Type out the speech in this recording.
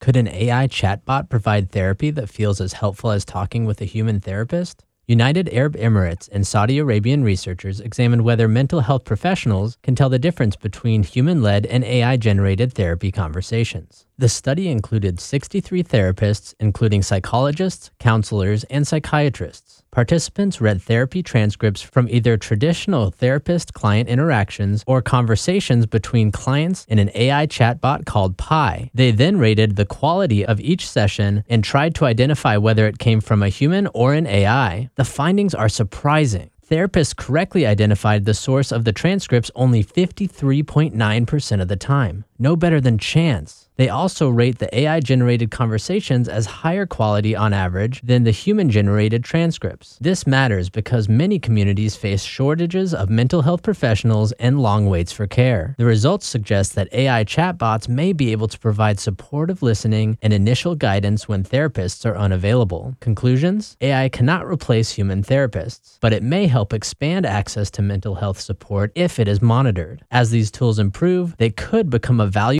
Could an AI chatbot provide therapy that feels as helpful as talking with a human therapist? United Arab Emirates and Saudi Arabian researchers examined whether mental health professionals can tell the difference between human-led and AI-generated therapy conversations. The study included 63 therapists, including psychologists, counselors, and psychiatrists. Participants read therapy transcripts from either traditional therapist-client interactions or conversations between clients and an AI chatbot called Pi. They then rated the quality of each session and tried to identify whether it came from a human or an AI. The findings are surprising. Therapists correctly identified the source of the transcripts only 53.9% of the time. No better than chance. They also rate the AI-generated conversations as higher quality on average than the human-generated transcripts. This matters because many communities face shortages of mental health professionals and long waits for care. The results suggest that AI chatbots may be able to provide supportive listening and initial guidance when therapists are unavailable. Conclusions? AI cannot replace human therapists, but it may help expand access to mental health support if it is monitored. As these tools improve, they could become a valuable